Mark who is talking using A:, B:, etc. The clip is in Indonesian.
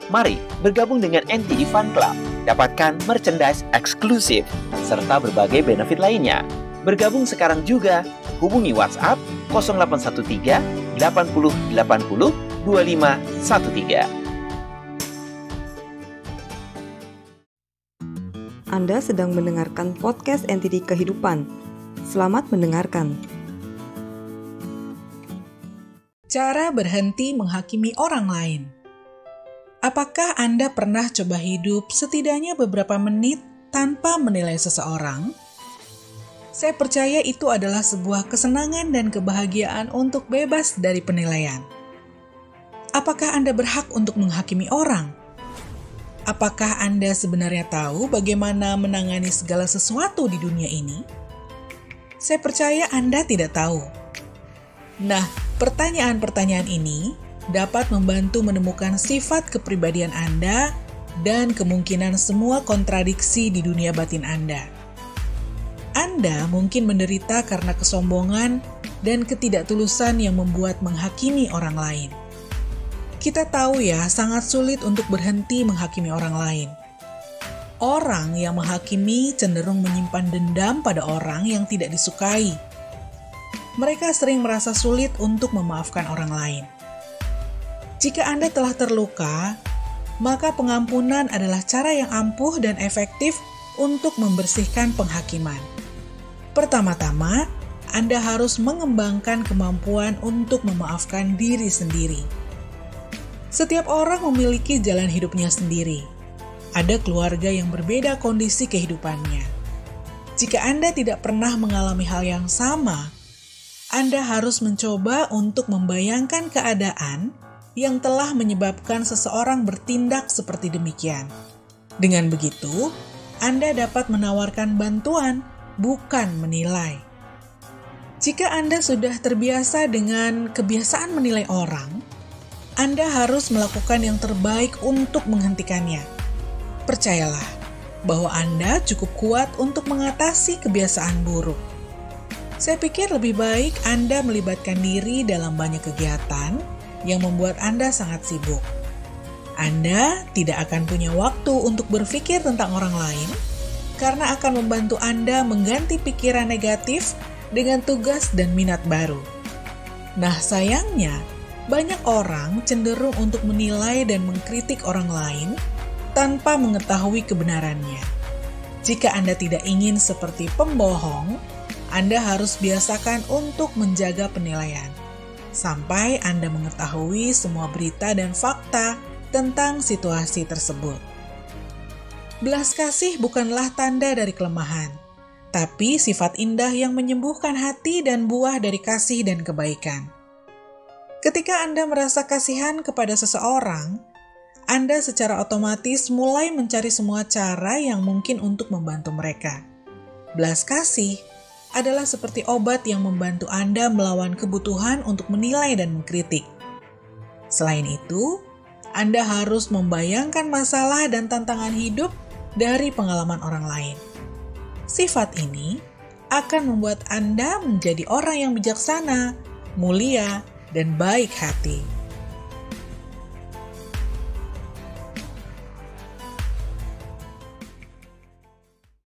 A: Mari bergabung dengan NTD Fan Club, dapatkan merchandise eksklusif, serta berbagai benefit lainnya. Bergabung sekarang juga, hubungi WhatsApp 0813 80 80 2513.
B: Anda sedang mendengarkan podcast NTD Kehidupan. Selamat mendengarkan.
C: Cara berhenti menghakimi orang lain. Apakah Anda pernah coba hidup setidaknya beberapa menit tanpa menilai seseorang? Saya percaya itu adalah sebuah kesenangan dan kebahagiaan untuk bebas dari penilaian. Apakah Anda berhak untuk menghakimi orang? Apakah Anda sebenarnya tahu bagaimana menangani segala sesuatu di dunia ini? Saya percaya Anda tidak tahu. Nah, pertanyaan-pertanyaan ini dapat membantu menemukan sifat kepribadian Anda dan kemungkinan semua kontradiksi di dunia batin Anda. Anda mungkin menderita karena kesombongan dan ketidaktulusan yang membuat menghakimi orang lain. Kita tahu ya, sangat sulit untuk berhenti menghakimi orang lain. Orang yang menghakimi cenderung menyimpan dendam pada orang yang tidak disukai. Mereka sering merasa sulit untuk memaafkan orang lain. Jika Anda telah terluka, maka pengampunan adalah cara yang ampuh dan efektif untuk membersihkan penghakiman. Pertama-tama, Anda harus mengembangkan kemampuan untuk memaafkan diri sendiri. Setiap orang memiliki jalan hidupnya sendiri. Ada keluarga yang berbeda kondisi kehidupannya. Jika Anda tidak pernah mengalami hal yang sama, Anda harus mencoba untuk membayangkan keadaan yang telah menyebabkan seseorang bertindak seperti demikian. Dengan begitu, Anda dapat menawarkan bantuan, bukan menilai. Jika Anda sudah terbiasa dengan kebiasaan menilai orang, Anda harus melakukan yang terbaik untuk menghentikannya. Percayalah bahwa Anda cukup kuat untuk mengatasi kebiasaan buruk. Saya pikir lebih baik Anda melibatkan diri dalam banyak kegiatan yang membuat Anda sangat sibuk. Anda tidak akan punya waktu untuk berpikir tentang orang lain karena akan membantu Anda mengganti pikiran negatif dengan tugas dan minat baru. Nah, sayangnya, banyak orang cenderung untuk menilai dan mengkritik orang lain tanpa mengetahui kebenarannya. Jika Anda tidak ingin seperti pembohong, Anda harus biasakan untuk menjaga penilaian sampai Anda mengetahui semua berita dan fakta tentang situasi tersebut. Belas kasih bukanlah tanda dari kelemahan, tapi sifat indah yang menyembuhkan hati dan buah dari kasih dan kebaikan. Ketika Anda merasa kasihan kepada seseorang, Anda secara otomatis mulai mencari semua cara yang mungkin untuk membantu mereka. Belas kasih adalah seperti obat yang membantu Anda melawan kebutuhan untuk menilai dan mengkritik. Selain itu, Anda harus membayangkan masalah dan tantangan hidup dari pengalaman orang lain. Sifat ini akan membuat Anda menjadi orang yang bijaksana, mulia, dan baik hati.